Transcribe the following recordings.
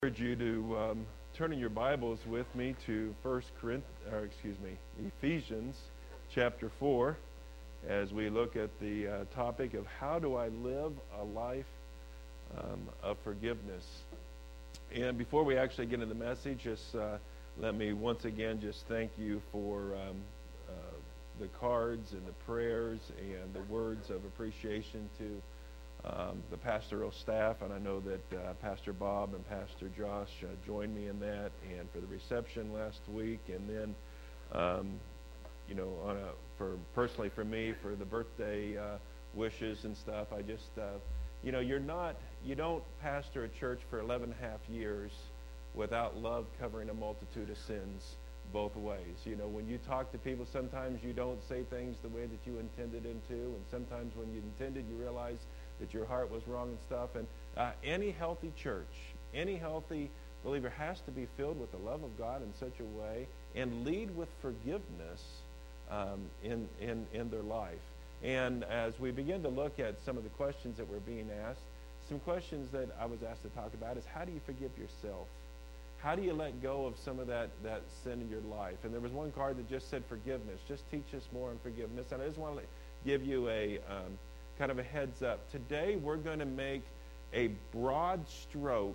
Encourage you to turn in your Bibles with me to Ephesians chapter 4 as we look at the topic of how do I live a life of forgiveness. And before we actually get into the message, just let me once again just thank you for the cards and the prayers and the words of appreciation to the pastoral staff, and I know that Pastor Bob and Pastor Josh joined me in that, and for the reception last week, and then, personally for me, for the birthday wishes and stuff. I just, you don't pastor a church for 11 and a half years without love covering a multitude of sins both ways. You know, when you talk to people, sometimes you don't say things the way that you intended them to, and sometimes when you intended, you realize that your heart was wrong and stuff. And any healthy church, any healthy believer has to be filled with the love of God in such a way and lead with forgiveness in their life. And as we begin to look at some of the questions that were being asked, some questions that I was asked to talk about is, how do you forgive yourself? How do you let go of some of that sin in your life? And there was one card that just said forgiveness. Just teach us more on forgiveness. And I just want to give you a kind of a heads up. Today we're going to make a broad stroke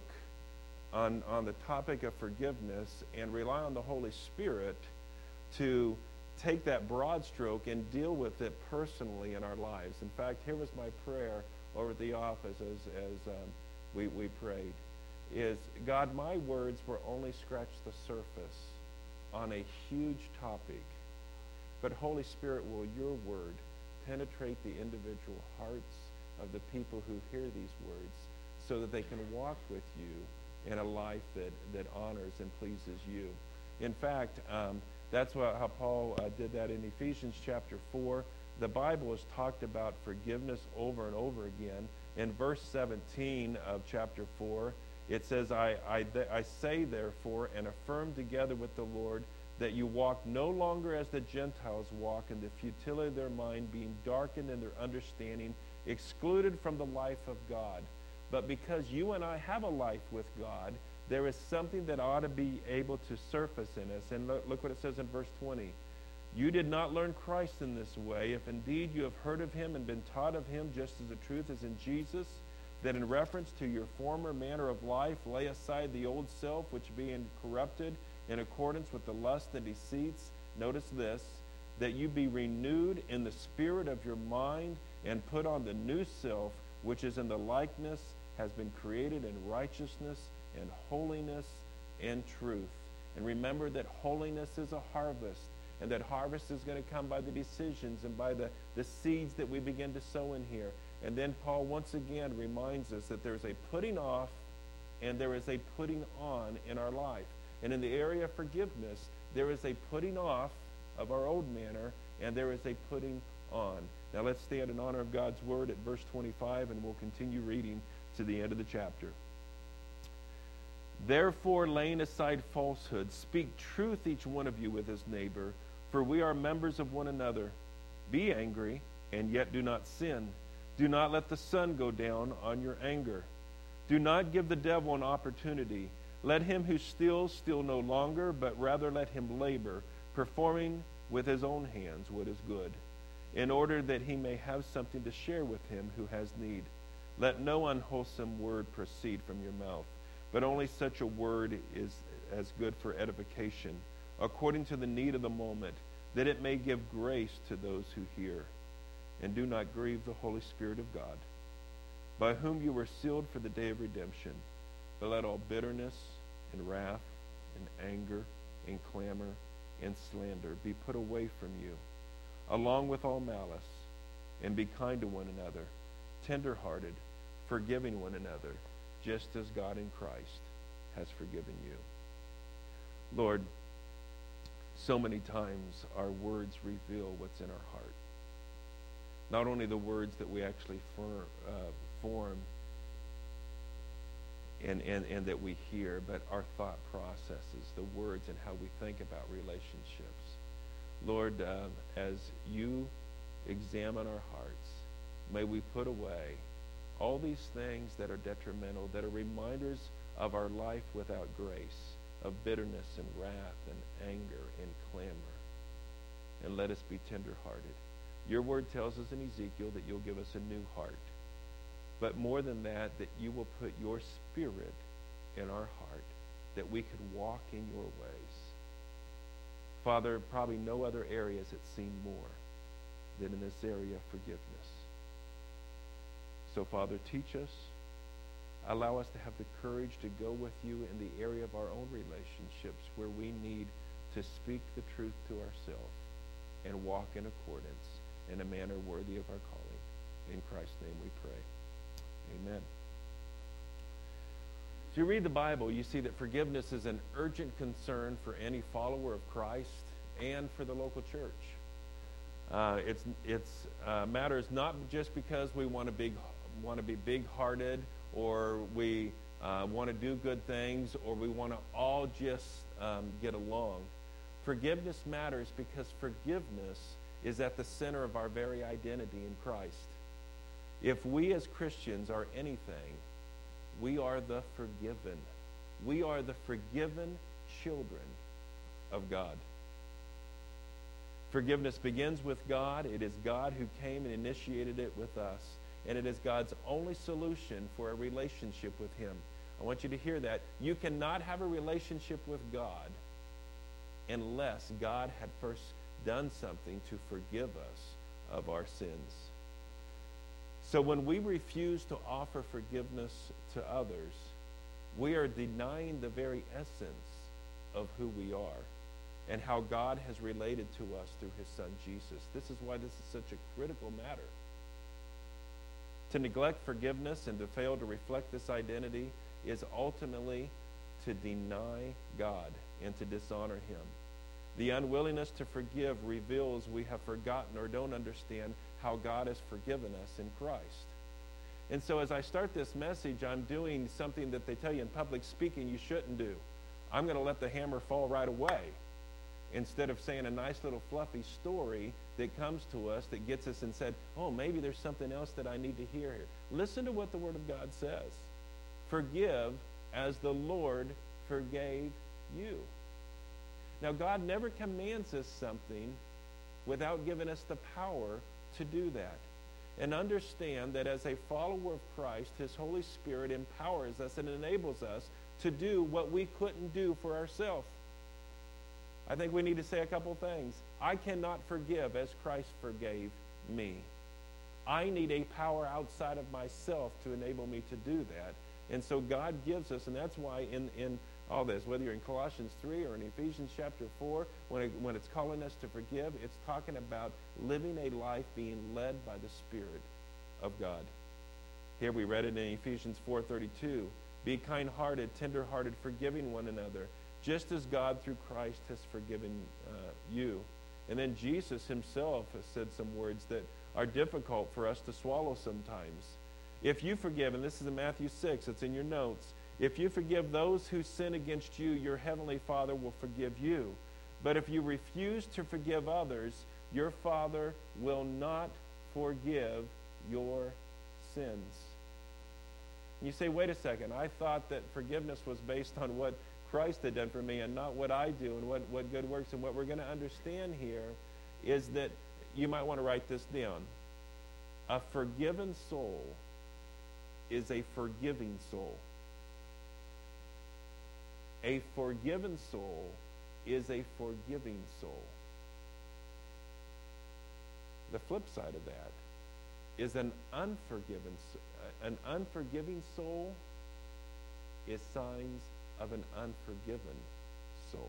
on the topic of forgiveness and rely on the Holy Spirit to take that broad stroke and deal with it personally in our lives. In fact, here was my prayer over at the office as we prayed, is, God, my words will only scratch the surface on a huge topic, but Holy Spirit, will your word penetrate the individual hearts of the people who hear these words so that they can walk with you in a life that honors and pleases you. In fact, that's how Paul did that in Ephesians chapter 4. The Bible has talked about forgiveness over and over again. In verse 17 of chapter 4, it says, I say therefore and affirm together with the Lord that you walk no longer as the Gentiles walk in the futility of their mind, being darkened in their understanding, excluded from the life of God. But because you and I have a life with God, there is something that ought to be able to surface in us. And look what it says in verse 20. You did not learn Christ in this way, if indeed you have heard of him and been taught of him, just as the truth is in Jesus, that in reference to your former manner of life, lay aside the old self, which being corrupted in accordance with the lust and deceits, notice this, that you be renewed in the spirit of your mind and put on the new self, which is in the likeness, has been created in righteousness and holiness and truth. And remember that holiness is a harvest, and that harvest is going to come by the decisions and by the seeds that we begin to sow in here. And then Paul once again reminds us that there's a putting off and there is a putting on in our life. And in the area of forgiveness, there is a putting off of our old manner, and there is a putting on. Now let's stand in honor of God's word at verse 25, and we'll continue reading to the end of the chapter. Therefore, laying aside falsehood, speak truth each one of you with his neighbor, for we are members of one another. Be angry, and yet do not sin. Do not let the sun go down on your anger. Do not give the devil an opportunity. Let him who steals steal no longer, but rather let him labor, performing with his own hands what is good, in order that he may have something to share with him who has need. Let no unwholesome word proceed from your mouth, but only such a word is as good for edification, according to the need of the moment, that it may give grace to those who hear. And do not grieve the Holy Spirit of God, by whom you were sealed for the day of redemption. But let all bitterness and wrath and anger and clamor and slander be put away from you, along with all malice. And be kind to one another, tender-hearted, forgiving one another, just as God in Christ has forgiven you. Lord, so many times our words reveal what's in our heart. Not only the words that we actually form and that we hear, but our thought processes, the words and how we think about relationships. Lord, as you examine our hearts, may we put away all these things that are detrimental, that are reminders of our life without grace, of bitterness and wrath and anger and clamor. And let us be tender-hearted. Your word tells us in Ezekiel that you'll give us a new heart. But more than that, that you will put your Spirit in our heart, that we could walk in your ways. Father, probably no other area has it seen more than in this area of forgiveness. So, Father, teach us. Allow us to have the courage to go with you in the area of our own relationships where we need to speak the truth to ourselves and walk in accordance in a manner worthy of our calling. In Christ's name we pray. Amen. If you read the Bible, you see that forgiveness is an urgent concern for any follower of Christ and for the local church. It's matters not just because we want to be big-hearted, or we want to do good things, or we want to all just get along. Forgiveness matters because forgiveness is at the center of our very identity in Christ. If we as Christians are anything, we are the forgiven. We are the forgiven children of God. Forgiveness begins with God. It is God who came and initiated it with us. And it is God's only solution for a relationship with him. I want you to hear that. You cannot have a relationship with God unless God had first done something to forgive us of our sins. So when we refuse to offer forgiveness to others, we are denying the very essence of who we are and how God has related to us through his Son, Jesus. This is why this is such a critical matter. To neglect forgiveness and to fail to reflect this identity is ultimately to deny God and to dishonor him. The unwillingness to forgive reveals we have forgotten or don't understand how God has forgiven us in Christ. And so as I start this message, I'm doing something that they tell you in public speaking you shouldn't do. I'm going to let the hammer fall right away instead of saying a nice little fluffy story that comes to us that gets us and said, oh, maybe there's something else that I need to hear here. Listen to what the Word of God says. Forgive as the Lord forgave you. Now, God never commands us something without giving us the power to do that. And understand that as a follower of Christ, his Holy Spirit empowers us and enables us to do what we couldn't do for ourselves. I think we need to say a couple things. I cannot forgive as Christ forgave me. I need a power outside of myself to enable me to do that. And so God gives us, and that's why in all this, whether you're in Colossians 3 or in Ephesians chapter 4, when it's calling us to forgive, it's talking about living a life being led by the Spirit of God. Here we read it in Ephesians 4:32. Be kind-hearted, tender-hearted, forgiving one another, just as God through Christ has forgiven you. And then Jesus himself has said some words that are difficult for us to swallow sometimes. If you forgive, and this is in Matthew 6, it's in your notes, if you forgive those who sin against you, your heavenly Father will forgive you. But if you refuse to forgive others, your Father will not forgive your sins. You say, wait a second, I thought that forgiveness was based on what Christ had done for me and not what I do and what good works. And what we're going to understand here is that you might want to write this down. A forgiven soul is a forgiving soul. A forgiven soul is a forgiving soul. The flip side of that is an unforgiving soul is signs of an unforgiven soul.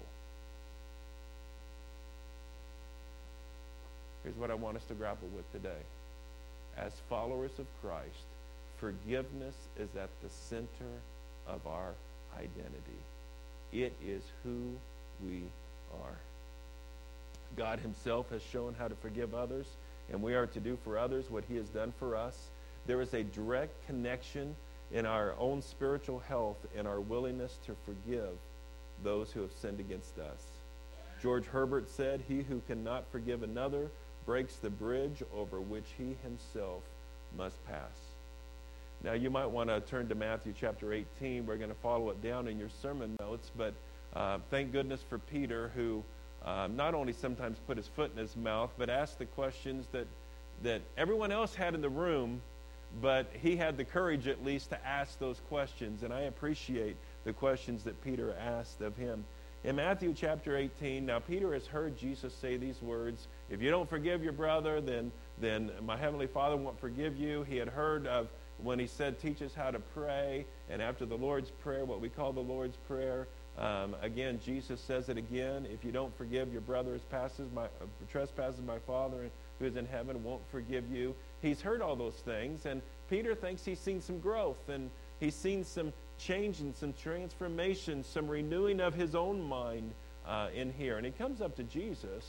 Here's what I want us to grapple with today. As followers of Christ, forgiveness is at the center of our identity. It is who we are. God himself has shown how to forgive others, and we are to do for others what he has done for us. There is a direct connection in our own spiritual health and our willingness to forgive those who have sinned against us. George Herbert said, he who cannot forgive another breaks the bridge over which he himself must pass. Now, you might want to turn to Matthew chapter 18. We're going to follow it down in your sermon notes, but thank goodness for Peter, who not only sometimes put his foot in his mouth, but asked the questions that everyone else had in the room, but he had the courage at least to ask those questions, and I appreciate the questions that Peter asked of him. In Matthew chapter 18, now Peter has heard Jesus say these words, if you don't forgive your brother, then my heavenly Father won't forgive you. He had heard of when he said, teach us how to pray, and after the Lord's Prayer, what we call the Lord's Prayer, again, Jesus says it again, if you don't forgive your brother trespasses, my Father who is in heaven won't forgive you. He's heard all those things, and Peter thinks he's seen some growth, and he's seen some change and some transformation, some renewing of his own mind in here. And he comes up to Jesus,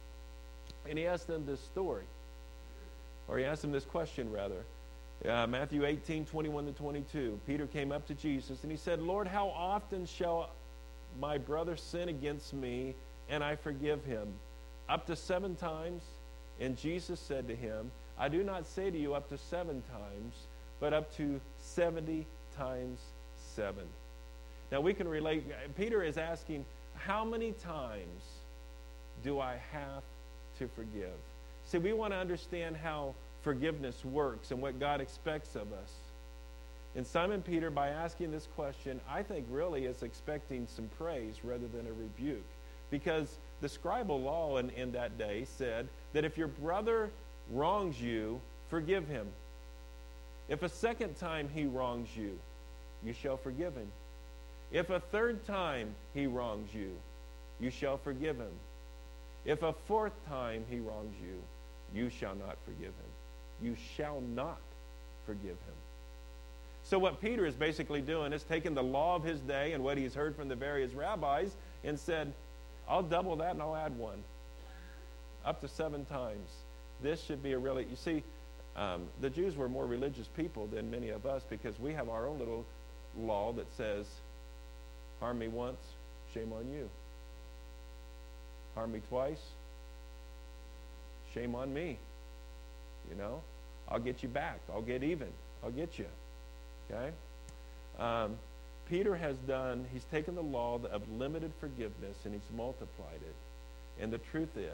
and he asks him this story, or he asks him this question, rather. Matthew 18, 21 to 22. Peter came up to Jesus, and he said, Lord, how often shall my brother sin against me, and I forgive him? Up to 7 times? And Jesus said to him, I do not say to you up to 7 times, but up to 70 times 7. Now we can relate. Peter is asking, how many times do I have to forgive? See, we want to understand how forgiveness works and what God expects of us. And Simon Peter, by asking this question, I think really is expecting some praise rather than a rebuke. Because the scribal law in that day said that if your brother wrongs you, forgive him. If a second time he wrongs you, you shall forgive him. If a third time he wrongs you, you shall forgive him. If a fourth time he wrongs you, you shall not forgive him. You shall not forgive him. So what Peter is basically doing is taking the law of his day and what he's heard from the various rabbis and said, I'll double that and I'll add 1. Up to 7 times. This should be a really, you see, the Jews were more religious people than many of us because we have our own little law that says, harm me once, shame on you. Harm me twice, shame on me. You know, I'll get you back. I'll get even. I'll get you. Okay? Peter he's taken the law of limited forgiveness and he's multiplied it. And the truth is,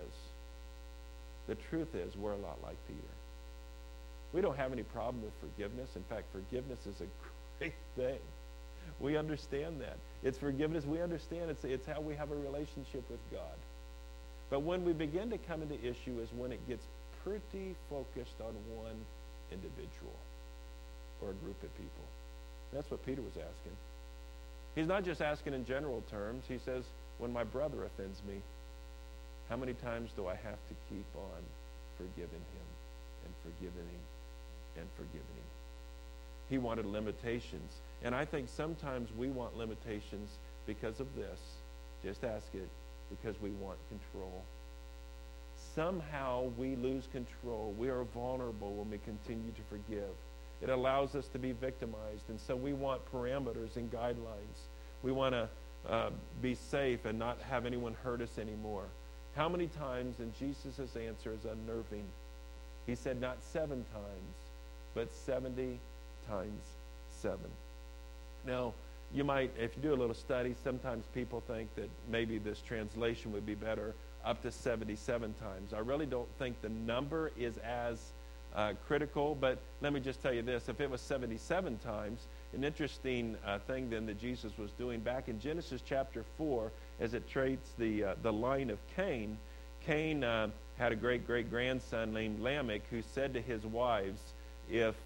we're a lot like Peter. We don't have any problem with forgiveness. In fact, forgiveness is a great thing. We understand that. It's forgiveness. We understand it's how we have a relationship with God. But when we begin to come into issue is when it gets pretty focused on one individual or a group of people. That's what Peter was asking. He's not just asking in general terms. He says, when my brother offends me, how many times do I have to keep on forgiving him and forgiving him and forgiving him? He wanted limitations. And I think sometimes we want limitations because of this. Just ask it. Because we want control. Somehow we lose control. We are vulnerable when we continue to forgive. It allows us to be victimized. And so we want parameters and guidelines. We want to be safe and not have anyone hurt us anymore. How many times, and Jesus' answer is unnerving. He said not 7 times, but 70 times 7. Now, you might, if you do a little study, sometimes people think that maybe this translation would be better, up to 77 times. I really don't think the number is as critical, but let me just tell you this. If it was 77 times, an interesting thing then that Jesus was doing back in Genesis chapter 4, as it traces the line of Cain. Cain had a great-great-grandson named Lamech who said to his wives, if...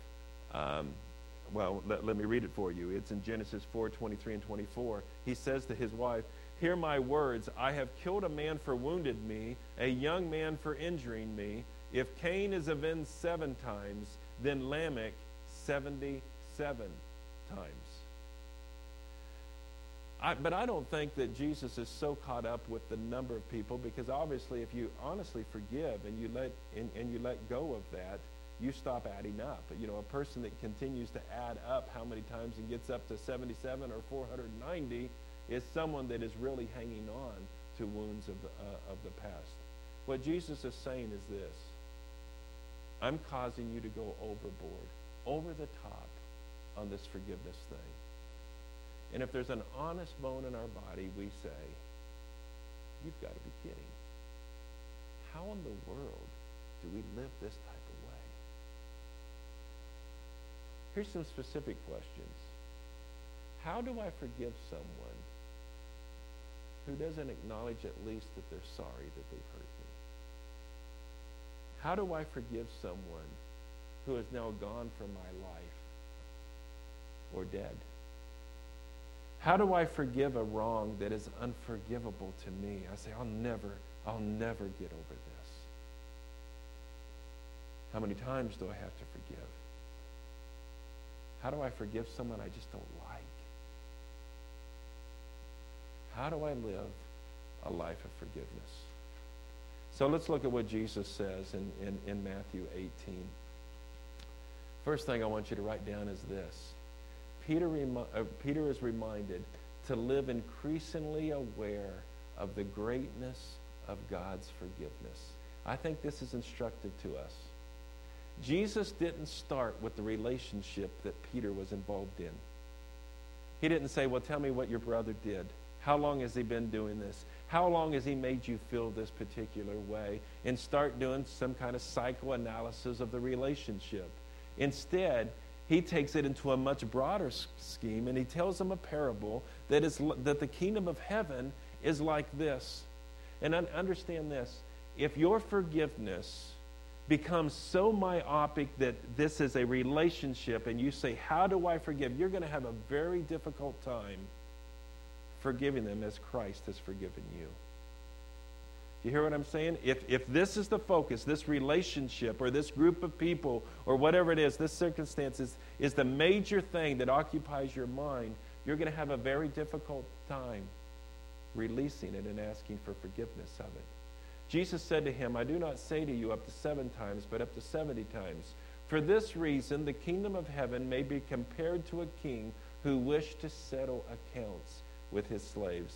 let me read it for you. It's in Genesis 4, 23 and 24. He says to his wife, hear my words. I have killed a man for wounded me, a young man for injuring me. If Cain is avenged 7 times, then Lamech 77 times. But I don't think that Jesus is so caught up with the number of people, because obviously if you honestly forgive and you let go of that, you stop adding up. You know, a person that continues to add up how many times and gets up to 77 or 490 is someone that is really hanging on to wounds of the past. What Jesus is saying is this: I'm causing you to go overboard, over the top, on this forgiveness thing. And if there's an honest bone in our body, we say, you've got to be kidding. How in the world do we live this type of way? Here's some specific questions. How do I forgive someone who doesn't acknowledge at least that they're sorry that they've hurt me? How do I forgive someone who is now gone from my life or dead? How do I forgive a wrong that is unforgivable to me? I say, I'll never get over this. How many times do I have to forgive? How do I forgive someone I just don't like? How do I live a life of forgiveness? So let's look at what Jesus says in Matthew 18. First thing I want you to write down is this. Peter is reminded to live increasingly aware of the greatness of God's forgiveness. I think this is instructive to us. Jesus didn't start with the relationship that Peter was involved in. He didn't say, well, tell me what your brother did. How long has he been doing this? How long has he made you feel this particular way? And start doing some kind of psychoanalysis of the relationship. Instead, he takes it into a much broader scheme, and he tells them a parable that the kingdom of heaven is like this. And understand this. If your forgiveness becomes so myopic that this is a relationship and you say, how do I forgive? You're going to have a very difficult time forgiving them as Christ has forgiven you. Do you hear what I'm saying? If this is the focus, this relationship or this group of people or whatever it is, this circumstance is the major thing that occupies your mind, you're going to have a very difficult time releasing it and asking for forgiveness of it. Jesus said to him, I do not say to you up to 7 times, but up to 70 times. For this reason, the kingdom of heaven may be compared to a king who wished to settle accounts with his slaves.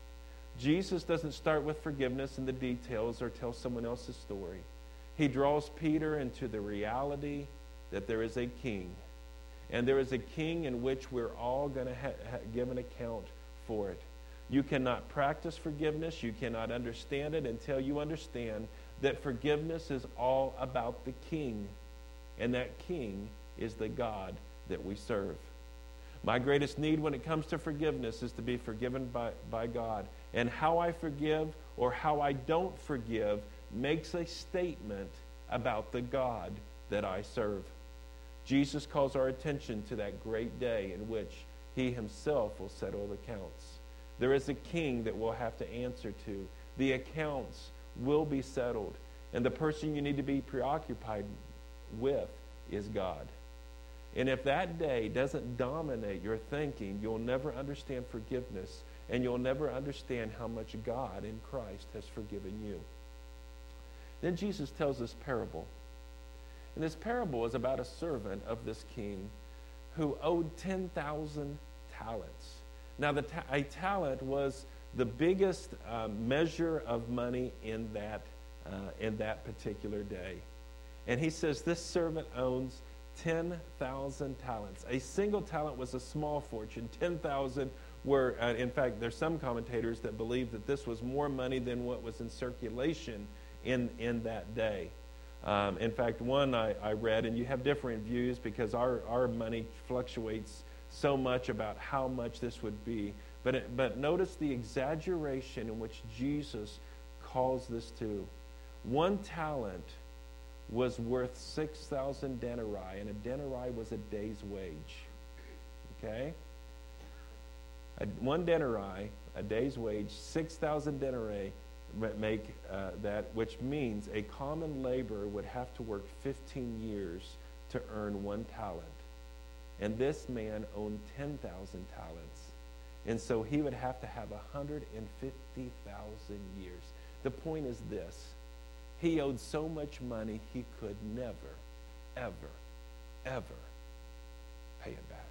Jesus doesn't start with forgiveness in the details or tell someone else's story. He draws Peter into the reality that there is a king. And there is a king in which we're all going to give an account for it. You cannot practice forgiveness. You cannot understand it until you understand that forgiveness is all about the king. And that king is the God that we serve. My greatest need when it comes to forgiveness is to be forgiven by God. And how I forgive or how I don't forgive makes a statement about the God that I serve. Jesus calls our attention to that great day in which he himself will settle accounts. There is a king that we'll have to answer to. The accounts will be settled. And the person you need to be preoccupied with is God. And if that day doesn't dominate your thinking, you'll never understand forgiveness, and you'll never understand how much God in Christ has forgiven you. Then Jesus tells this parable. And this parable is about a servant of this king who owed 10,000 talents. Now, a talent was the biggest measure of money in that particular day. And he says this servant owns 10,000 talents. A single talent was a small fortune. 10,000 were, in fact, there's some commentators that believe that this was more money than what was in circulation in that day. In fact, one I read, and you have different views because our money fluctuates so much about how much this would be. But notice the exaggeration in which Jesus calls this to. 1 talent was worth 6,000 denarii, and a denarii was a day's wage. Okay? 1 denarii, a day's wage, 6,000 denarii make that, which means a common laborer would have to work 15 years to earn 1 talent. And this man owned 10,000 talents. And so he would have to have 150,000 years. The point is this. He owed so much money he could never, ever, ever pay it back.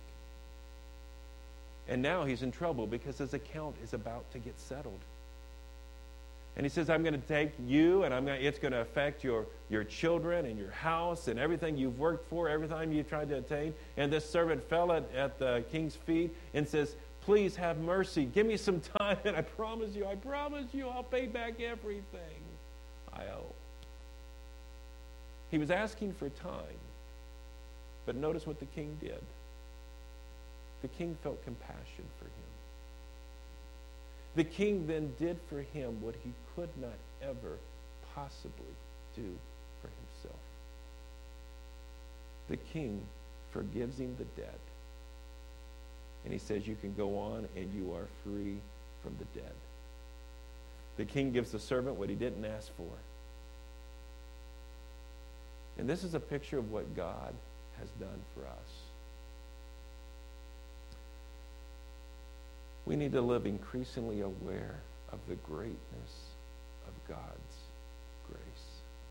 And now he's in trouble because his account is about to get settled. And he says, I'm going to take you, and it's going to affect your children and your house and everything you've worked for, everything you've tried to attain. And this servant fell at the king's feet and says, please have mercy. Give me some time, and I promise you, I'll pay back everything I owe. He was asking for time. But notice what the king did. The king felt compassion for him. The king then did for him what he could not ever possibly do for himself. The king forgives him the debt. And he says, you can go on and you are free from the debt. The king gives the servant what he didn't ask for. And this is a picture of what God has done for us. We need to live increasingly aware of the greatness of God's grace.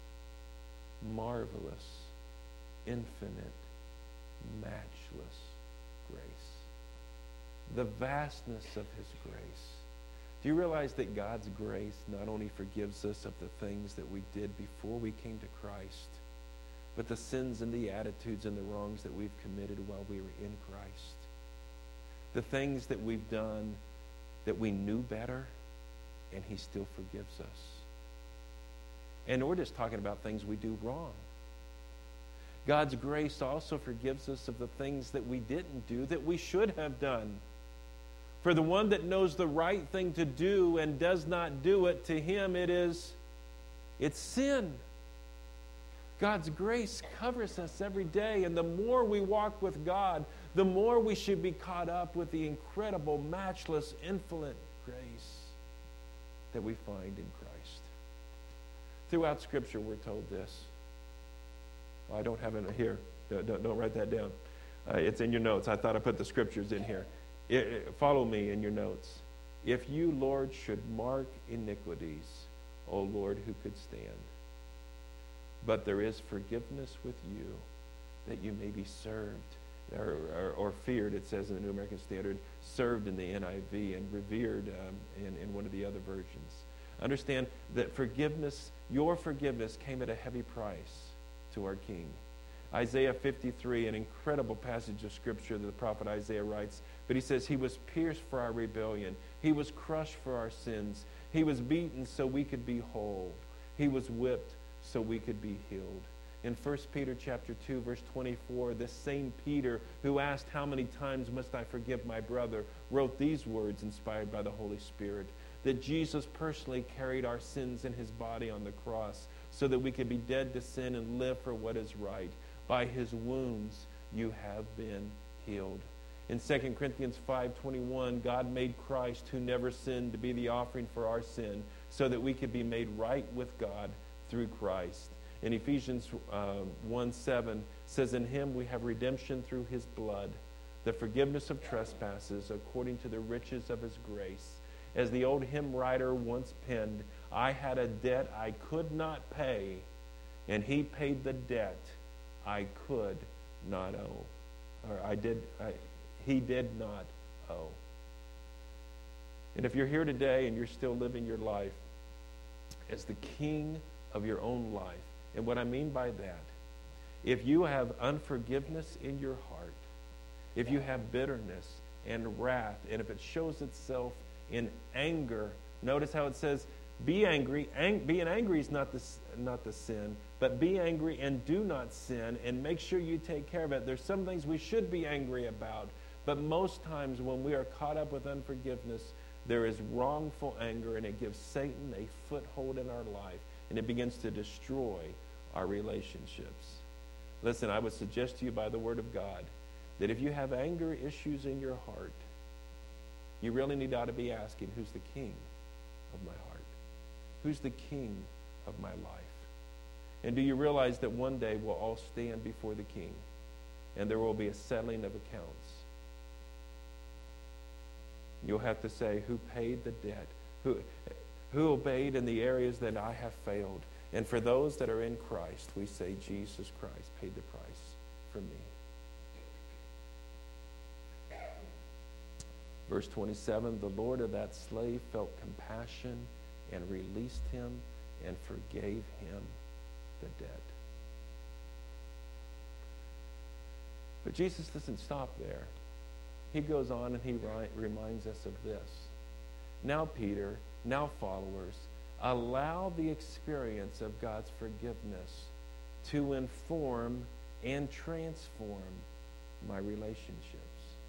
Marvelous, infinite, matchless grace. The vastness of his grace. Do you realize that God's grace not only forgives us of the things that we did before we came to Christ, but the sins and the attitudes and the wrongs that we've committed while we were in Christ? The things that we've done that we knew better, and he still forgives us. And we're just talking about things we do wrong. God's grace also forgives us of the things that we didn't do that we should have done. For the one that knows the right thing to do and does not do it, to him it's sin. God's grace covers us every day, and the more we walk with God, the more we should be caught up with the incredible, matchless, infinite grace that we find in Christ. Throughout Scripture, we're told this. I don't have it here. Don't write that down. It's in your notes. I thought I put the Scriptures in here. Follow me in your notes. If you, Lord, should mark iniquities, O Lord, who could stand? But there is forgiveness with you, that you may be served, or feared, it says in the New American Standard, served in the NIV, and revered in one of the other versions. Understand that forgiveness, your forgiveness, came at a heavy price to our King. Isaiah 53, an incredible passage of Scripture that the prophet Isaiah writes, but he says, he was pierced for our rebellion. He was crushed for our sins. He was beaten so we could be whole. He was whipped so we could be healed. In 1 Peter chapter 2, verse 24, this same Peter, who asked, how many times must I forgive my brother, wrote these words inspired by the Holy Spirit, that Jesus personally carried our sins in his body on the cross so that we could be dead to sin and live for what is right. By his wounds you have been healed. In 2 Corinthians 5:21, God made Christ, who never sinned, to be the offering for our sin so that we could be made right with God through Christ. In Ephesians 1:7 says, in him we have redemption through his blood, the forgiveness of trespasses according to the riches of his grace. As the old hymn writer once penned, I had a debt I could not pay, and he paid the debt I could not owe. Or he did not owe. And if you're here today and you're still living your life as the king of your own life, and what I mean by that, if you have unforgiveness in your heart, if you have bitterness and wrath, and if it shows itself in anger, notice how it says, be angry. Being angry is not the sin, but be angry and do not sin, and make sure you take care of it. There's some things we should be angry about, but most times when we are caught up with unforgiveness, there is wrongful anger, and it gives Satan a foothold in our life, and it begins to destroy our relationships. Listen, I would suggest to you by the Word of God that if you have anger issues in your heart, you really need to be asking, who's the king of my heart? Who's the king of my life? And do you realize that one day we'll all stand before the king, and there will be a settling of accounts? You'll have to say, who paid the debt? Who obeyed in the areas that I have failed? And for those that are in Christ, we say, Jesus Christ paid the price for me. Verse 27, the Lord of that slave felt compassion and released him and forgave him the debt. But Jesus doesn't stop there. He goes on and he reminds us of this. Now, Peter, now followers, allow the experience of God's forgiveness to inform and transform my relationships.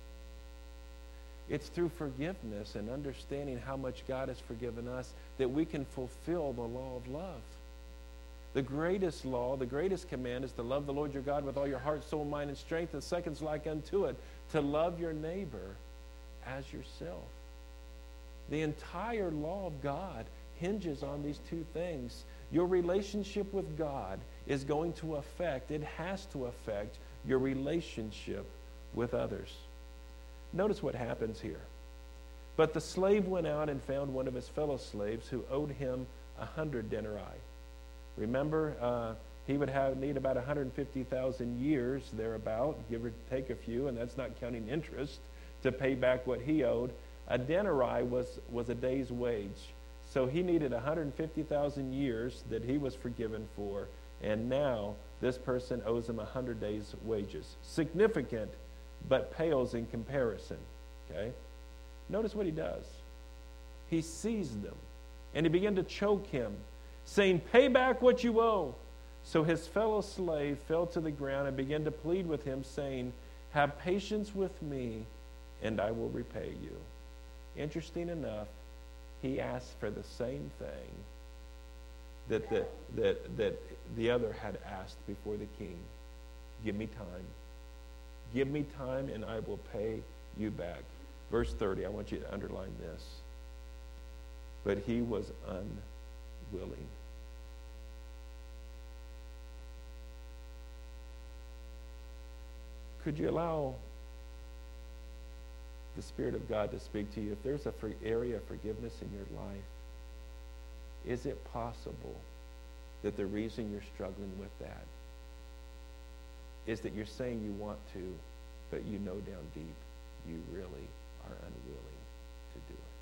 It's through forgiveness and understanding how much God has forgiven us that we can fulfill the law of love. The greatest law, the greatest command is to love the Lord your God with all your heart, soul, mind, and strength. The second's like unto it, to love your neighbor as yourself. The entire law of God hinges on these two things. Your relationship with God is going to affect, it has to affect, your relationship with others. Notice what happens here. But the slave went out and found one of his fellow slaves who owed him 100 denarii. Remember, he would need about 150,000 years thereabout, give or take a few, and that's not counting interest, to pay back what he owed. A denarii was a day's wage. So he needed 150,000 years that he was forgiven for, and now this person owes him 100 days' wages. Significant, but pales in comparison. Okay? Notice what he does. He seized them, and he began to choke him, saying, "Pay back what you owe." So his fellow slave fell to the ground and began to plead with him, saying, "Have patience with me, and I will repay you." Interesting enough, he asked for the same thing that the other had asked before the king. Give me time. Give me time, and I will pay you back. Verse 30, I want you to underline this. But he was unwilling. Could you allow the Spirit of God to speak to you? If there's an area of forgiveness in your life, is it possible that the reason you're struggling with that is that you're saying you want to, but you know down deep you really are unwilling to do it?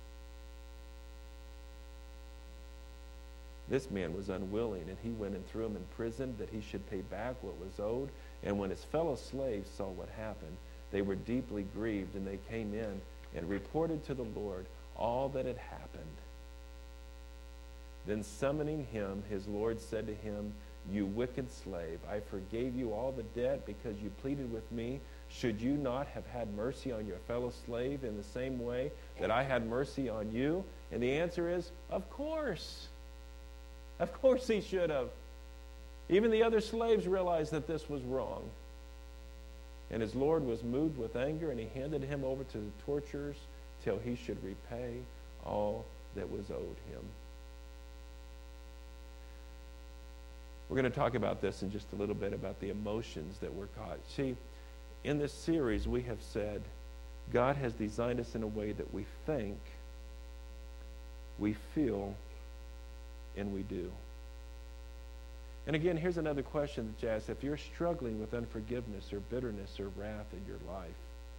This man was unwilling, and he went and threw him in prison that he should pay back what was owed. And when his fellow slaves saw what happened, they were deeply grieved, and they came in and reported to the Lord all that had happened. Then summoning him, his Lord said to him, "You wicked slave, I forgave you all the debt because you pleaded with me. Should you not have had mercy on your fellow slave in the same way that I had mercy on you?" And the answer is, of course. Of course he should have. Even the other slaves realized that this was wrong. And his Lord was moved with anger, and he handed him over to the torturers till he should repay all that was owed him. We're going to talk about this in just a little bit, about the emotions that we're caught. See, in this series we have said God has designed us in a way that we think, we feel, and we do. And again, here's another question that you ask. If you're struggling with unforgiveness or bitterness or wrath in your life,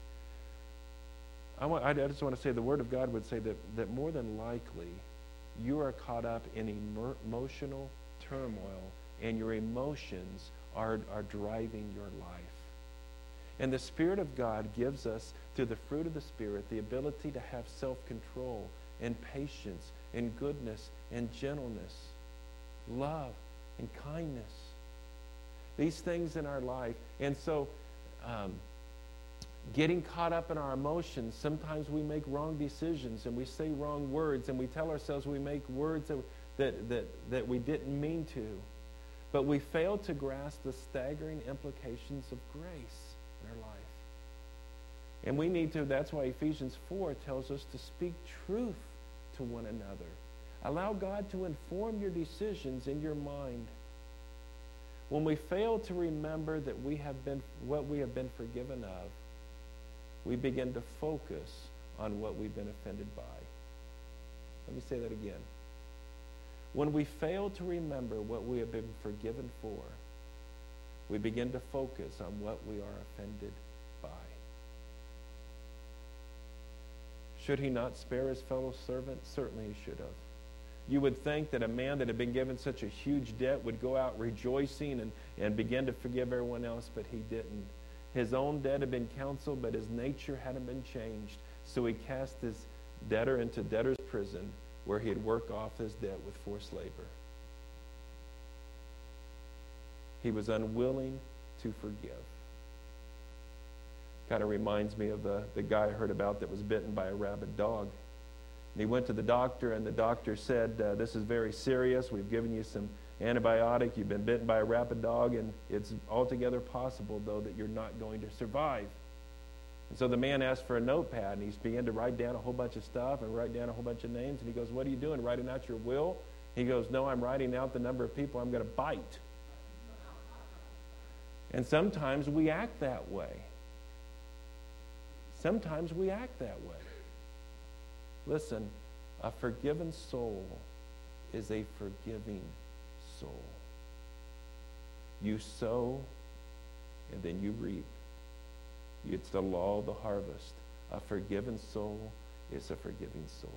I just want to say the Word of God would say that more than likely you are caught up in emotional turmoil, and your emotions are driving your life. And the Spirit of God gives us, through the fruit of the Spirit, the ability to have self-control and patience and goodness and gentleness, love and kindness. These things in our life. And so getting caught up in our emotions, sometimes we make wrong decisions and we say wrong words, and we tell ourselves we make words that we didn't mean to. But we fail to grasp the staggering implications of grace in our life. And we need to, that's why Ephesians 4 tells us to speak truth to one another. Allow God to inform your decisions in your mind. When we fail to remember that what we have been forgiven of, we begin to focus on what we've been offended by. Let me say that again. When we fail to remember what we have been forgiven for, we begin to focus on what we are offended by. Should he not spare his fellow servant? Certainly he should have. You would think that a man that had been given such a huge debt would go out rejoicing and begin to forgive everyone else, but he didn't. His own debt had been canceled, but his nature hadn't been changed. So he cast his debtor into debtor's prison, where he'd work off his debt with forced labor. He was unwilling to forgive. Kind of reminds me of the guy I heard about that was bitten by a rabid dog. And he went to the doctor, and the doctor said, this is very serious. We've given you some antibiotic. You've been bitten by a rabid dog, and it's altogether possible, though, that you're not going to survive. And so the man asked for a notepad, and he began to write down a whole bunch of stuff and write down a whole bunch of names. And he goes, what are you doing, writing out your will? He goes, no, I'm writing out the number of people I'm going to bite. And sometimes we act that way. Sometimes we act that way. Listen, a forgiven soul is a forgiving soul. You sow, and then you reap. It's the law of the harvest. A forgiven soul is a forgiving soul.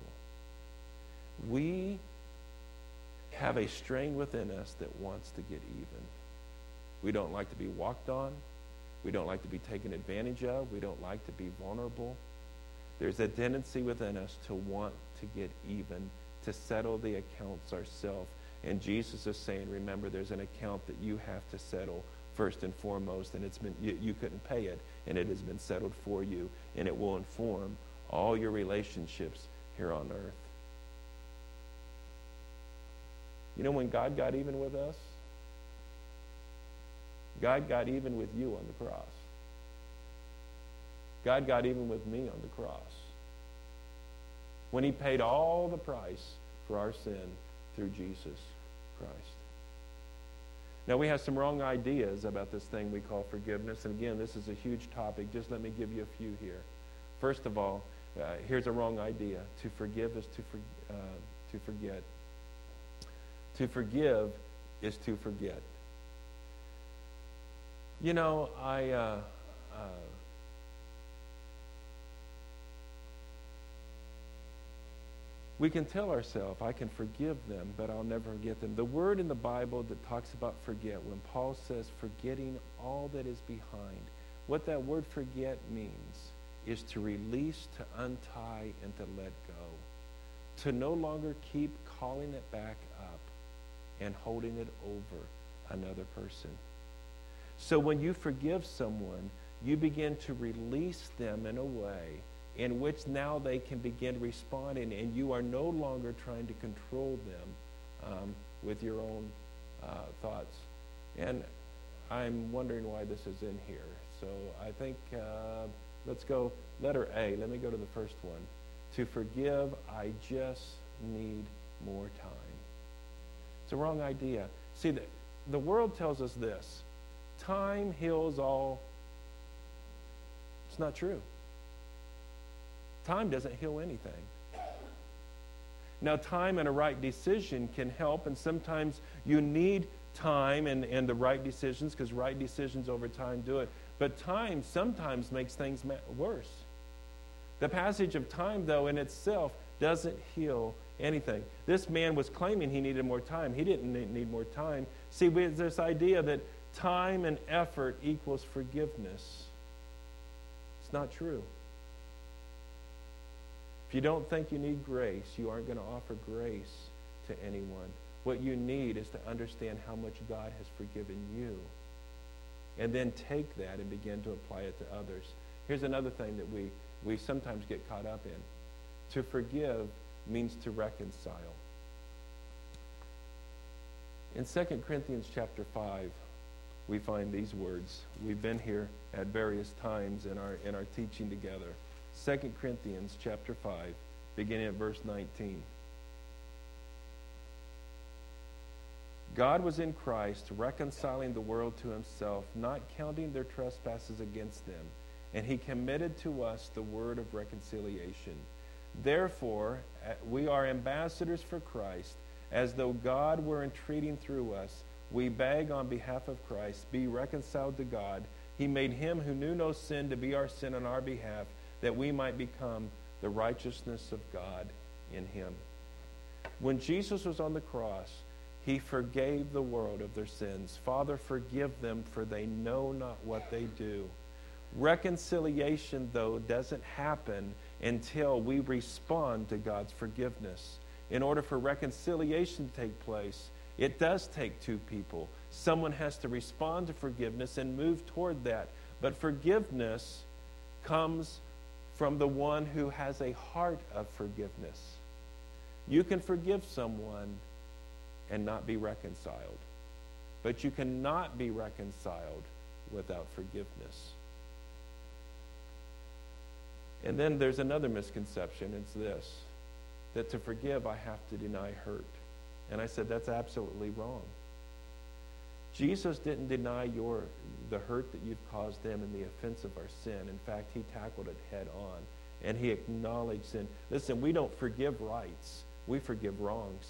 We have a strain within us that wants to get even. We don't like to be walked on. We don't like to be taken advantage of. We don't like to be vulnerable. There's a tendency within us to want to get even, to settle the accounts ourselves. And Jesus is saying, remember, there's an account that you have to settle first and foremost, and it's been you couldn't pay it, and it has been settled for you, and it will inform all your relationships here on earth. You know, when God got even with us, God got even with you on the cross. God got even with me on the cross. When he paid all the price for our sin through Jesus Christ. Now, we have some wrong ideas about this thing we call forgiveness. And again, this is a huge topic. Just let me give you a few here. First of all, here's a wrong idea. To forgive is to forget. To forgive is to forget. You know, we can tell ourselves, I can forgive them, but I'll never forget them. The word in the Bible that talks about forget, when Paul says forgetting all that is behind, what that word forget means is to release, to untie, and to let go. To no longer keep calling it back up and holding it over another person. So when you forgive someone, you begin to release them in a way in which now they can begin responding, and you are no longer trying to control them with your own thoughts. And I'm wondering why this is in here. So I think, let's go letter A. Let me go to the first one. To forgive, I just need more time. It's a wrong idea. See, the world tells us this. Time heals all. It's not true. Time doesn't heal anything. Now, time and a right decision can help, and sometimes you need time and the right decisions, because right decisions over time do it. But time sometimes makes things worse. The passage of time, though, in itself doesn't heal anything. This man was claiming he needed more time. He didn't need more time. See, there's this idea that time and effort equals forgiveness. It's not true. If you don't think you need grace, you aren't going to offer grace to anyone. What you need is to understand how much God has forgiven you. And then take that and begin to apply it to others. Here's another thing that we sometimes get caught up in. To forgive means to reconcile. In 2 Corinthians chapter 5, we find these words. We've been here at various times in our teaching together. 2 Corinthians chapter 5, beginning at verse 19. God was in Christ, reconciling the world to himself, not counting their trespasses against them, and he committed to us the word of reconciliation. Therefore, we are ambassadors for Christ, as though God were entreating through us. We beg on behalf of Christ, be reconciled to God. He made him who knew no sin to be our sin on our behalf, that we might become the righteousness of God in him. When Jesus was on the cross, he forgave the world of their sins. Father, forgive them, for they know not what they do. Reconciliation, though, doesn't happen until we respond to God's forgiveness. In order for reconciliation to take place, it does take two people. Someone has to respond to forgiveness and move toward that. But forgiveness comes from the one who has a heart of forgiveness. You can forgive someone and not be reconciled. But you cannot be reconciled without forgiveness. And then there's another misconception. It's this, that to forgive, I have to deny hurt. And I said, that's absolutely wrong. Jesus didn't deny the hurt that you've caused them and the offense of our sin. In fact, he tackled it head on. And he acknowledged sin. Listen, we don't forgive rights. We forgive wrongs.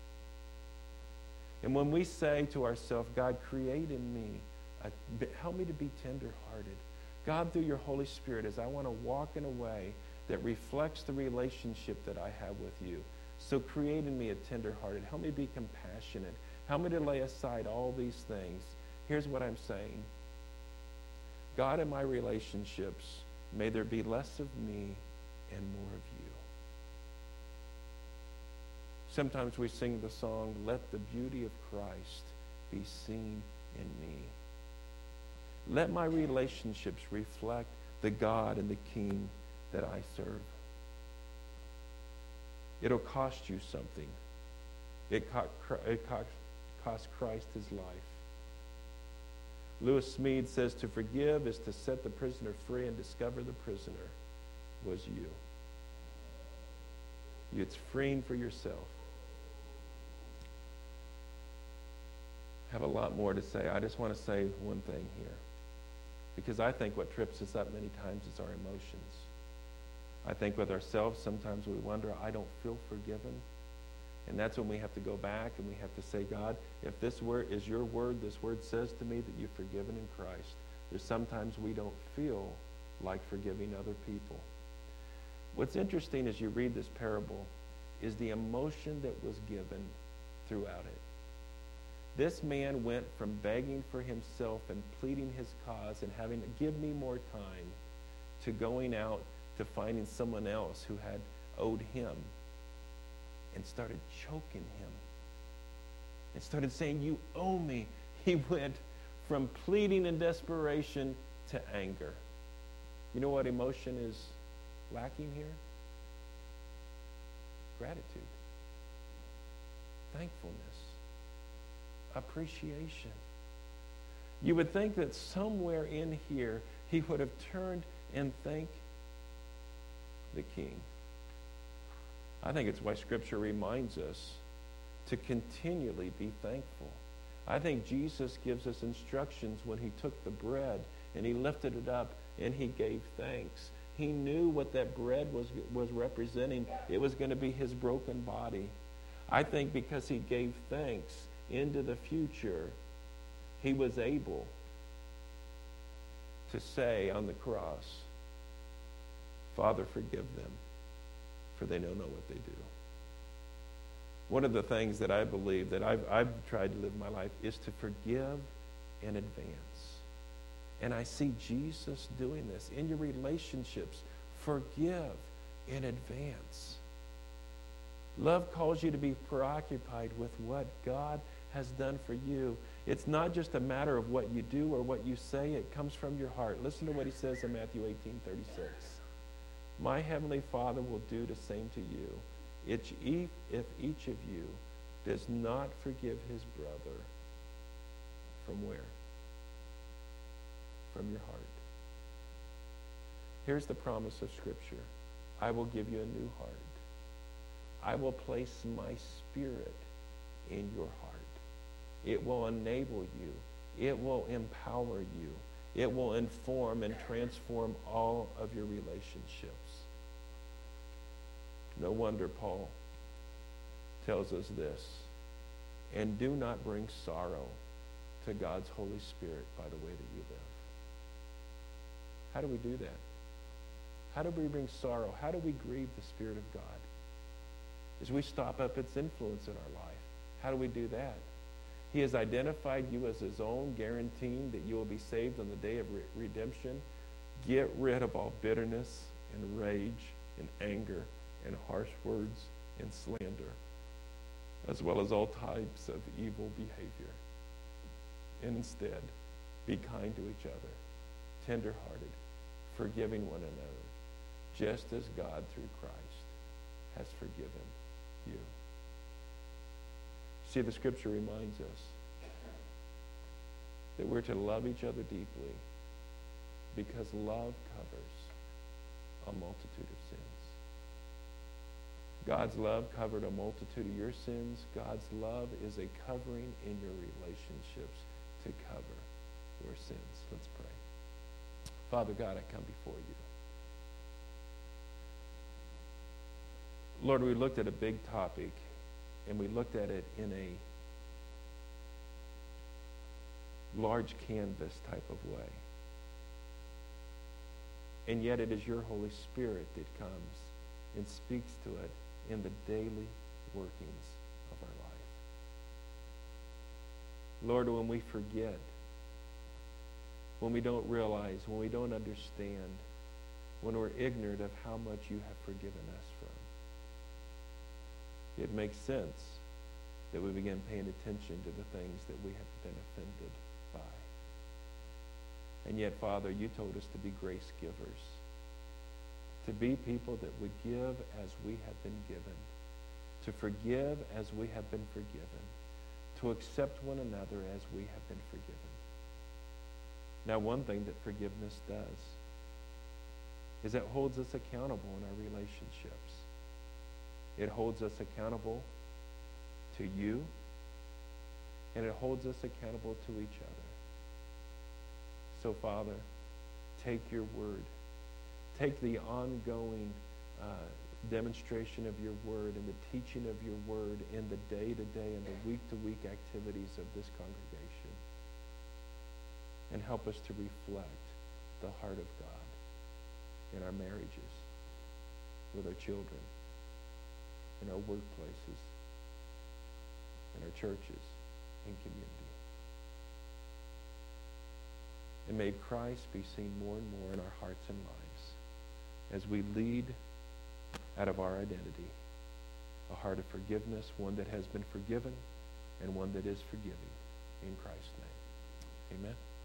And when we say to ourselves, God, create in me, help me to be tender-hearted. God, through your Holy Spirit, as I want to walk in a way that reflects the relationship that I have with you. So create in me a tender-hearted. Help me be compassionate. Help me to lay aside all these things. Here's what I'm saying. God, in my relationships, may there be less of me and more of you. Sometimes we sing the song, let the beauty of Christ be seen in me. Let my relationships reflect the God and the King that I serve. It'll cost you something. It cost Christ his life. Lewis Smead says to forgive is to set the prisoner free and discover the prisoner was you. It's freeing for yourself. I have a lot more to say. I just want to say one thing here. Because I think what trips us up many times is our emotions. I think with ourselves, sometimes we wonder, I don't feel forgiven. And that's when we have to go back and we have to say, God, if this word is your word, this word says to me that you're forgiven in Christ. There's sometimes we don't feel like forgiving other people. What's interesting as you read this parable is the emotion that was given throughout it. This man went from begging for himself and pleading his cause and having to give me more time to going out to finding someone else who had owed him and started choking him and started saying, you owe me. He went from pleading in desperation to anger. You know what emotion is lacking here? Gratitude, thankfulness, appreciation. You would think that somewhere in here he would have turned and thanked the King. I think it's why Scripture reminds us to continually be thankful. I think Jesus gives us instructions when he took the bread and he lifted it up and he gave thanks. He knew what that bread was representing. It was going to be his broken body. I think because he gave thanks into the future, he was able to say on the cross, Father, forgive them, for they don't know what they do. One of the things that I believe that I've tried to live my life is to forgive in advance. And I see Jesus doing this. In your relationships, forgive in advance. Love calls you to be preoccupied with what God has done for you. It's not just a matter of what you do or what you say. It comes from your heart. Listen to what he says in Matthew 18:36. My heavenly Father will do the same to you if each of you does not forgive his brother. From where? From your heart. Here's the promise of Scripture. I will give you a new heart. I will place my Spirit in your heart. It will enable you. It will empower you. It will inform and transform all of your relationships. No wonder Paul tells us this. And do not bring sorrow to God's Holy Spirit by the way that you live. How do we do that? How do we bring sorrow? How do we grieve the Spirit of God? as we stop up its influence in our life. How do we do that? He has identified you as his own, guaranteeing that you will be saved on the day of redemption. Get rid of all bitterness and rage and anger and harsh words and slander, as well as all types of evil behavior. And instead, be kind to each other, tender-hearted, forgiving one another, just as God, through Christ, has forgiven you. See, the Scripture reminds us that we're to love each other deeply because love covers a multitude of sins. God's love covered a multitude of your sins. God's love is a covering in your relationships to cover your sins. Let's pray. Father God, I come before you. Lord, we looked at a big topic, and we looked at it in a large canvas type of way. And yet it is your Holy Spirit that comes and speaks to it in the daily workings of our life. Lord, when we forget, when we don't realize, when we don't understand, when we're ignorant of how much you have forgiven us from, it makes sense that we begin paying attention to the things that we have been offended by. And yet, Father, you told us to be grace givers, to be people that would give as we have been given, to forgive as we have been forgiven, to accept one another as we have been forgiven. Now, one thing that forgiveness does is it holds us accountable in our relationships. It holds us accountable to you, and it holds us accountable to each other. So, Father, take your word. Take the ongoing demonstration of your word and the teaching of your word in the day-to-day and the week-to-week activities of this congregation, and help us to reflect the heart of God in our marriages, with our children, in our workplaces, in our churches, in community. And may Christ be seen more and more in our hearts and lives as we lead out of our identity a heart of forgiveness, one that has been forgiven and one that is forgiving. In Christ's name, amen.